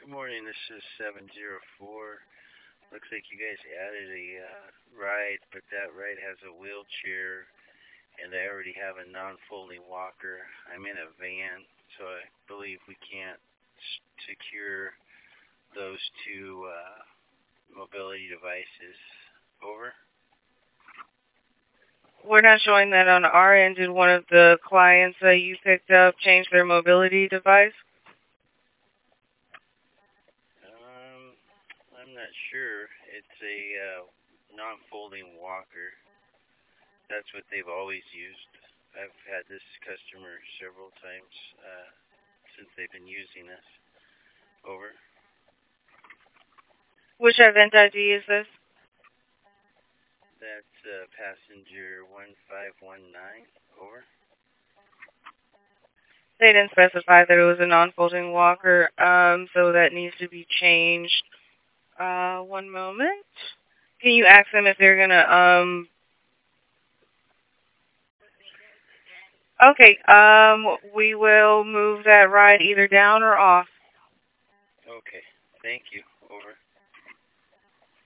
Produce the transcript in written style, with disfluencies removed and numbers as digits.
Good morning. This is 704. Looks like you guys added a ride, but that ride has a wheelchair, and I already have a non-folding walker. I'm in a van, so I believe we can't secure those two mobility devices. Over. We're not showing that on our end. Did one of the clients that you picked up change their mobility device? I'm not sure. It's a non-folding walker. That's what they've always used. I've had this customer several times since they've been using this. Over. Which event ID is this? That's passenger 1519. Over. They didn't specify that it was a non-folding walker, so that needs to be changed. One moment. Can you ask them if they're gonna, okay, we will move that ride either down or off. Okay. Thank you. Over.